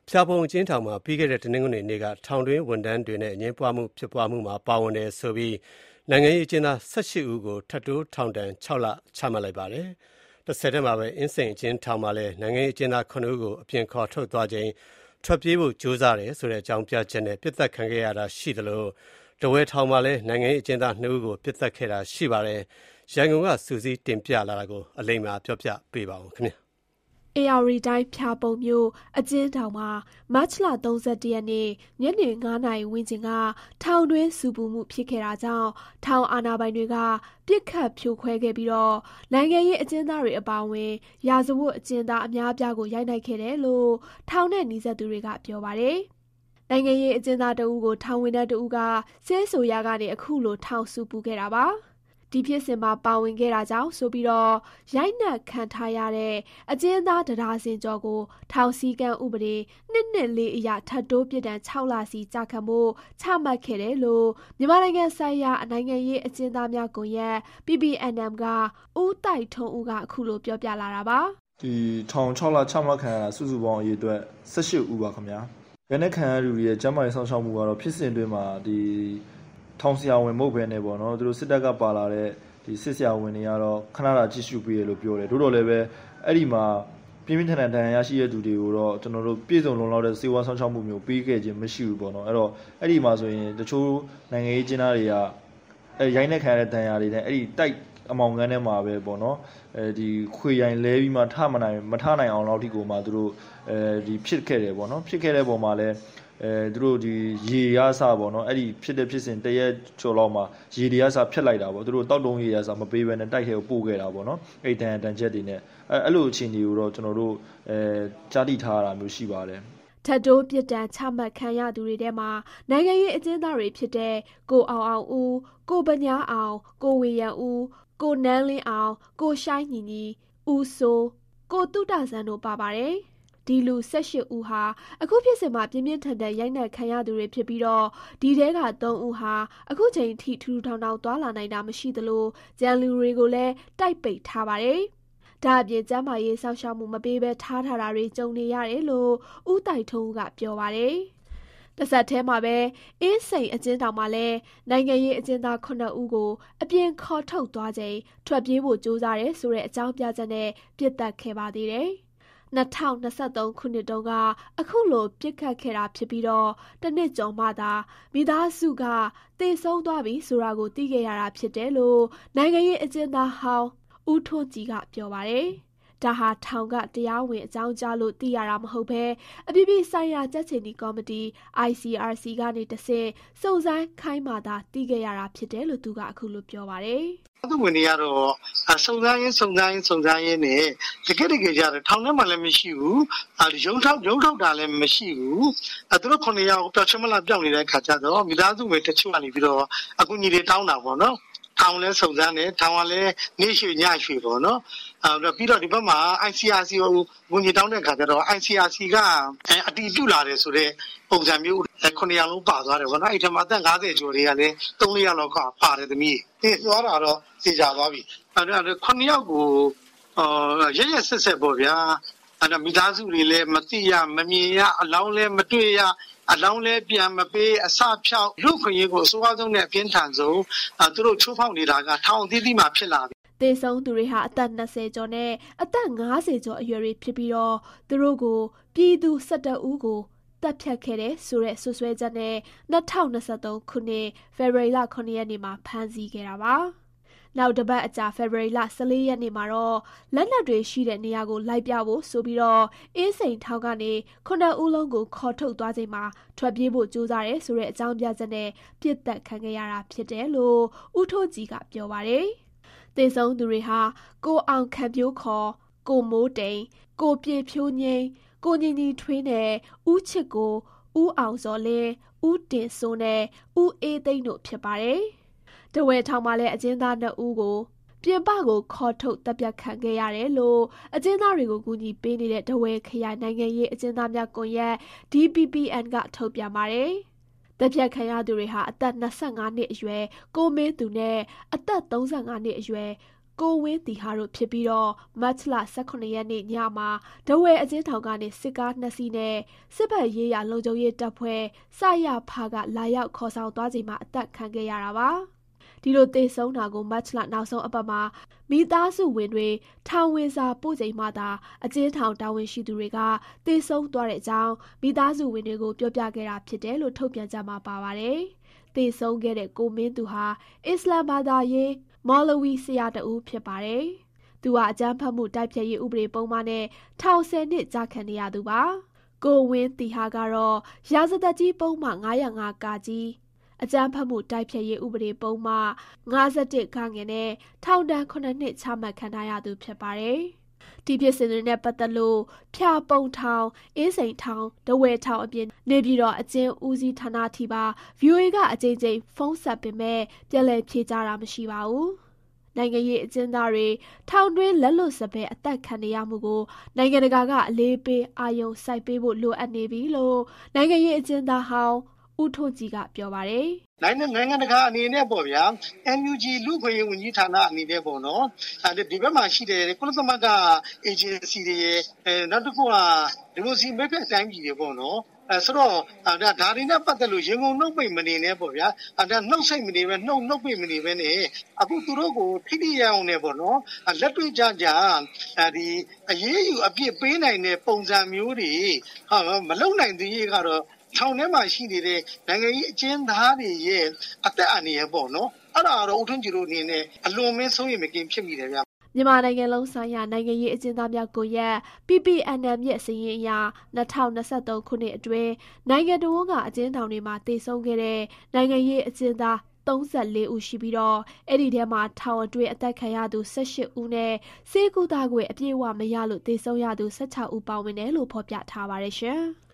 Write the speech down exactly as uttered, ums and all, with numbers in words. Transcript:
ဖျာပုံအကျဉ်းထောင်မှာပြီးခဲ့တဲ့တနင်္ဂနွေနေ့ကထောင်တွင်းဝန်ထမ်းတွေနဲ့အငြင်းပွားမှုဖြစ်ပွားမှုမှာပါဝင်တယ်ဆိုပြီးနိုင်ငံရေးအကျဉ်းသား၁၈ဦးကိုထပ်တိုးထောင်ဒဏ်၆လချမှတ်လိုက်ပါတယ်။တစ်ဆက်တည်းမှာပဲအင်းစိန်အကျဉ်းထောင်မှာလည်းနိုင်ငံရေးအကျဉ်းသားခုနှစ်ဦးကိုအပြင်ခေါ်ထုတ်သွားချိန်ထွက်ပြေးဖို့ကြိုးစားတယ်ဆိုတဲ့အကြောင်းပြချက်နဲ့ပြစ်ဒဏ်ခံခဲ့ရတာရှိသလိုတဝဲထောင်မှာလည်းနိုင်ငံရေးအကျဉ်းသားနှစ်ဦးကိုပြစ်ဒဏ်ခဲ့တာရှိပါတယ်။ရန်ကုန်ကစူးစီးတင်ပြလာတာကိုအလိမ္မာပြောပြပေးပါဦးခင်ဗျာ။အေရရီတိုင်းဖျာပုံမြို့အကျဉ်းထောင်မှာမတ်လ၃၁ရက်နေ့ညနေ၅နာရီဝန်းကျင်ကထောင်တွင်းဆူပူမှုဖြစ်ခဲ့တာကြောင့်ထောင်အာဏာပိုင်တွေကပြစ်ခတ်ဖြိုခွဲခဲ့ပြီးတော့နိုင်ငံရေးအကျဉ်းသားတွေအပါအဝင်ရာဇဝတ်အကျဉ်းသားအများအပြားကိုရိုက်နှက်ခဲ့တယ်လို့ထောင်နဲ့နှီးစပ်သူတွေကပြောပါတယ်။နိုင်ငံရေးအကျဉ်းသားတဦးကိုထောင်ဝင်တဲ့တဦးကဆဲဆိုရကနေအခုလိုထောင်ဆူပူခဲ့တာပါ။ဒီဖြစ်စဉ်မှာပါဝင်ခဲ့တာကြောင့်ဆိုပြီးတော့ရိုက်နှက်ခံထားရတဲ့အကျဉ်းသားတရားစင်ကျော်ကိုထောင်စည်းကမ်းဥပဒေနှစ်နှစ်လေးအရထပ်တိုးပြစ်ဒဏ်၆လစီကြာခံဖို့ချမှတ်ခဲ့တယ်လို့မြန်မာနိုင်ငံဆိုင်ရာနိုင်ငံရေးအကျဉ်းသားများကွန်ရက် ပီ ပီ အန် အမ် ကဦးတိုက်ထွန်းဦးကအခုလိုပြောပြလာတာပါဒီထောင်၆လချမှတ်ခံရတာစုစုပေါင်းအရေအတွက်၁၈ဦးပါခင်ဗျာ။ရိုက်နှက်ခံရသူတွေရဲ့ကျန်းမာရေးဆောင်ရှောက်မှုကတော့ဖြစ်စဉ်တွင်းမှာဒီထောင်ဆရာဝန်မဟုတ်ဘဲနဲ့ပေါ့နော်သူတို့စစ်တပ်ကပါလာတဲ့ဒီစစ်ဆရာဝန်တွေကတော့ခဏတာကြည့်ရှုပေးရလို့ပြောတယ်တို့တော့လည်းပဲအဲ့ဒီမှာပြင်းပြင်းထန်ထန်ဒဏ်ရာရရှိတဲ့သူတွေကိုတော့ကျွန်တော်တို့ပြည်စုံလုံလောက်တဲ့စေဝါဆောင်ရှောက်မှုမျိုးပေးခဲ့ခြင်းမရှိဘူးပေါ့နော်အဲ့တော့အဲ့ဒီမှာဆိုရင်တချို့နိုင်ငံရေးကျင်းသားတွေကအဲရိုင်းနှက်ခံရတဲ့ဒဏ်ရာတွေနဲ့အဲ့ဒီတိုက်အမောင်ကန်းထဲမှာပဲပေါ့နော်အဲဒီခွေရိုင်လဲပြီးမှထမနိုင်မထနိုင်အောင်လောက်ထိကိုမှသူတို့အဲဒီဖြစ်ခဲ့တယ်ပေါ့နော်ဖြစ်ခဲ့တဲ့ပုံမှာလဲအဲသူတို့ဒီရေရအစပေါ့နော်အဲ့ဒီဖြစ်တဲ့ဖြစ်စဉ်တရက်ကျော်လောက်မှာရေတွေအစဖြတ်လိုက်တာပေါ့သူတို့တောက်တုံးရေရအစမပေးဘဲနဲ့တိုက်ခဲကိုပို့ခဲ့တာပေါ့နော်အဲ့တန်တန်ချက်တွေနဲ့အဲအဲ့လိုအခြေအနေကိုတော့ကျွန်တော်တို့အဲကြားသိထားရတာမျိုးရှိပါတယ်ထပ်တိုးပြစ်ဒဏ်ချမှတ်ခံရသူတွေထဲမှာနိုင်ငံရေးအကျဉ်းသားတွေဖြစ်တဲ့ကိုအောင်အောင်ဦးကိုပညာအောင်ကိုဝေရန်ဦးကိုနန်းလင်းအောင်ကိုရှိုင်းညီညီဦးစိုးကိုတုတဆန်းတို့ပါပါတယ်ဒီလူ၁၈ဦးဟာအခုဖြစ်စဉ်မှာပြင်းပြင်းထန်ထန်ရိုက်နှက်ခံရသူတွေဖြစ်ပြီးတော့ဒီထဲက၃ဦးဟာအခုချိန်ထိထူထူထောင်ထောင်သွားလာနိုင်တာမရှိသလိုကြံလူတွေကိုလည်းတိုက်ပိတ်ထားပါတယ်။ဒါအပြင်ကျန်းမာရေးစောင့်ရှောက်မှုမပေးဘဲထားထားတာတွေကြုံနေရတယ်လို့ဦးတိုက်ထုံးကပြောပါတယ်။တစ်ဆက်တည်းမှာပဲအင်းစိန်အကျဉ်းထောင်မှာလည်းနိုင်ငံရေးအကျဉ်းသားခုနှစ်ဦးကိုအပြင်ခေါ်ထုတ်သွားချိန်ထွက်ပြေးဖို့ကြိုးစားတယ်ဆိုတဲ့အကြောင်းပြချက်နဲ့ပြစ်ဒဏ်ခဲ့ပါသေးတယ်။၂၀၂၃ခုနှစ်တုန်းကအခုလိုပြစ်ခတ်ခဲ့တာဖြစ်ပြီးတော့တနှစ်ကျော်မှသာမိသားစုကသေဆုံးသွားပြီဆိုတာကိုသိခဲ့ရတာဖြစ်တယ်လို့နိုင်ငံရေးအကျဉ်းသားဟောင်းဦးထွန်းကြည်ကပြောပါတယ်။ဒါဟာထောင်ကတရားဝင်အကြောင်းကြားလို့သိရတာမဟုတ်ဘဲအပြည်ပြည်ဆိုင်ရာကြက်ချင်နီကော်မတီ အိုင် စီ အာር စီ ကနေတဆင့်စုံစမ်းခိုင်းမှသာသိခဲ့ရတာဖြစ်တယ်လို့သူကအခုလိုပြောပါတယ်။သူဝင်နေရတော့စုံစမ်းရင်းစုံစမ်းရင်းစုံစမ်းရင်းနဲ့တကယ်တကယ်ကြတယ်ထောင်ထဲမှာလည်းမရှိဘူးအဲရုံထောက်ရုံထောက်တာလည်းမရှိဘူးအဲသူတို့ခုနှစ်ယောက်ပျောက်ချမလားပြောင်းနေတဲ့အခါကျတော့မိသားစုဝင်တချို့ကနေပြီးတော့အခုညီတွေတောင်းတာပေါ့နော်ထောင်လဲစုံစမ်းတယ်ထောင်ကလည်းနေရွှေညရွှေပေါ့နော်အဲပြီးတော့ဒီဘက်မှာ အိုင် စီ အာ စီ ကိုဝင်ကြီးတောင်းတဲ့အခါကျတော့ အိုင် စီ အာ စီ ကအတီးပြုလာတယ်ဆိုတော့ပုံစံမျိုးခုနှစ်ယောက်လုံးပါသွားတယ်ပေါ့နော်အဲ့ထက်မှာအသက်၅၀ကျော်တွေကလည်း၃-၄ယောက်လောက်ကပါတယ်သမီးသိသွားတာတော့သိကြသွားပြီအဲ့ဒါခုနှစ်ယောက်ကိုအာရရဆက်ဆက်ပေါ့ဗျာအဲ့ဒါမိသားစုတွေလည်းမသိရမမြင်ရအလောင်းလည်းမတွေ့ရအလောင်းလည်းပြန်မပေးအစဖြောက်လူခွင့်ရေးကိုအစိုးရဆုံးနဲ့အပြင်းထန်ဆုံးအဲသူတို့ချိုးဖောက်နေတာကထောင်အသီးသီးမှာဖြစ်လာပြီသေဆုံးသူတွေဟာအသက်၂၀ကျော်နဲ့အသက်၅၀ကျော်အရွယ်တွေဖြစ်ပြီးတော့သူတို့ကိုပြည်သူ၁၁ဦးကိုတပ်ဖြတ်ခဲ့တဲ့ဆိုတဲ့ဆွဆွဲချက်နဲ့၂၀၂၃ခုနှစ်ဖေဖော်ဝါရီလခုနှစ်ရက်နေ့မှာဖမ်းဆီးခဲ့တာပါ။နောက်တစ်ပတ်အကြာဖေဖော်ဝါရီလ၁၄ရက်နေ့မှာတော့လက်နက်တွေရှိတဲ့နေရာကိုလိုက်ပြဖို့ဆိုပြီးတော့အင်းစိန်ထောင်ကနေခုနှစ်ဦးလုံးကိုခေါ်ထုတ်သွားချိန်မှာထွက်ပြေးဖို့ကြိုးစားတယ်ဆိုတဲ့အကြောင်းပြချက်နဲ့ပြစ်ဒဏ်ခံခဲ့ရတာဖြစ်တယ်လို့ဦးထိုးကြည်ကပြောပါတယ်။သေဆုံးသူတွေဟာကိုအောင်ခံပြိုးခေါ်ကိုမိုးတိန်ကိုပြေဖြိုးငိမ့်ကိုညီညီထွေးနဲ့ဦးချစ်ကိုဦးအောင်စောလင်းဦးတင်စိုးနဲ့ဦးအေးသိန်းတို့ဖြစ်ပါတယ်။တဝဲထောင်မှာလည်းအကျဉ်းသားနှစ်ဦးကိုပြင်ပကိုခေါ်ထုတ်တပ်ပြတ်ခံခဲ့ရတယ်လို့အကျဉ်းသားတွေကိုကူညီပေးနေတဲ့တဝဲခရိုင်နိုင်ငံရေးအကျဉ်းသားများကွန်ရက် ဒီ ပီ ပီ အန် ကထုတ်ပြန်ပါတယ်။တပ်ပြတ်ခံရသူတွေဟာအသက်၂၅နှစ်အရွယ်ကိုမင်းသူနဲ့အသက်၃၅နှစ်အရွယ်ကိုဝင်းတီဟာတို့ဖြစ်ပြီးတော့မတ်လ၁၇ရက်နေ့ညမှာဒဝဲအကျဉ်းထောင်ကနေစစ်ကားနှစ်စီးနဲ့စစ်ဘက်ရေးရာလုံခြုံရေးတပ်ဖွဲ့စရဖကလာရောက်ခေါ်ဆောင်သွားချိန်မှာအသက်ခံခဲ့ရတာပါဒီလိုသေဆုံးတာကိုမတ်လနောက်ဆုံးအပတ်မှာမိသားစုဝင်တွေထောင်ဝင်စာပို့ချိန်မှသာအကျဉ်းထောင်တာဝန်ရှိသူတွေကသေဆုံးသွားတဲ့အကြောင်းမိသားစုဝင်တွေကိုပြောပြခဲ့တာဖြစ်တယ်လို့ထုတ်ပြန်ကြမှာပါပါတယ်သေဆုံးခဲ့တဲ့ကိုမင်းသူဟာအစ္စလာမ်ဘာသာရေးမော်လဝီဆရာတဦးဖြစ်ပါတယ်။သူဟာအကြမ်းဖက်မှုတိုက်ဖျက်ရေးဥပဒေပုံမှန်နဲ့ထောင်ဆယ်နှစ်ကြာခံနေရသူပါ။ကိုဝင်းတီဟာကတော့ရာဇသက်ကြီးပုံမှန်၅၀၅ကကြီးအကြမ်းဖက်မှုတိုက်ဖျက်ရေးဥပဒေပုံမှန်၅၁ခငယ်နဲ့ထောင်ဒဏ်ခုနှစ်နှစ်ချမှတ်ခံထားရသူဖြစ်ပါတယ်။ဒီဖြစ်စဉ်တွေနဲ့ပတ်သက်လို့ဖျာပုံထောင်အင်းစိန်ထောင်ဒဝဲထောင်အပြင်နေပြည်တော်အကျဉ်းဦးစီးဌာနထိပါ ဗွီအိုအေကအကြိမ်ကြိမ်ဖုန်းဆက်ပေမဲ့ပြန်လည်ဖြေကြားတာမရှိပါဘူး။နိုင်ငံရေးအကျဉ်းသားတွေထောင်တွင်းလက်လွတ်စပယ်အသက်ခံနေရမှုကိုနိုင်ငံတကာကအလေးပေးအာရုံစိုက်ပေးဖို့လိုအပ်နေပြီလို့နိုင်ငံရေးအကျဉ်းသားဟောင်းဦးထွန်းကြည်ကပြောပါတယ်။နိုင်ငံနိုင်ငံတကာအနေနဲ့ပေါ့ဗျာ အန် ယူ ဂျီ လူ့ခွင့်ရေးဝန်ကြီးဌာနအနေနဲ့ပေါ့နော်အဲဒီဘက်မှာရှိတယ်ကုလသမဂ္ဂအေဂျင်စီတွေအဲနောက်တစ်ခုကဒီမိုစီမိတ်ဖက်တိုင်းပြည်တွေပေါ့နော်အဲဆိုတော့ဒါဒါတွေနဲ့ပတ်သက်လို့ရင်ကုန်နှုတ်ပိတ်မနေနဲ့ပေါ့ဗျာအဲဒါနှုတ်ဆိတ်မနေပဲနှုတ်နှုတ်ပိတ်မနေပဲနဲ့အခုသူတို့ကိုထိထိရအောင်နဲ့ပေါ့နော်လက်တွေ့ကြကြအဲဒီအရေးယူအပြစ်ပေးနိုင်တဲ့ပုံစံမျိုးတွေဟာမလုံနိုင်သေးရဲ့ကတော့ထောင်ထဲမှာရှိနေတဲ့နိုင်ငံရေးအကျဉ်းသားတွေရဲ့အသက်အန္တရာယ်ပေါ့နော်အဲ့ဒါတော့ဦးထွန်းကြည်တို့အနေနဲ့အလွန်မင်းဆုံးရမကင်းဖြစ်မိတယ်ဗျမြန်မာနိုင်ငံလုံးဆိုင်ရာနိုင်ငံရေးအကျဉ်းသားများကိုရက် ပီ ပီ အန် အမ် ရဲ့စာရင်းအရ၂၀၂၃ခုနှစ်အတွင်းနိုင်ငံတော်ကအကျဉ်းထောင်တွေမှာတည်ဆုံခဲ့တဲ့နိုင်ငံရေးအကျဉ်းသား၃၄ဦးရှိပြီးတော့အဲ့ဒီထဲမှာထောင်အတွင်းအသက်ခံရသူ၁၈ဦးနဲ့စေကူတာခွေအပြည့်အဝမရလို့တည်ဆုံရသူ၁၆ဦးပါဝင်တယ်လို့ဖော်ပြထားပါတယ်ရှင်။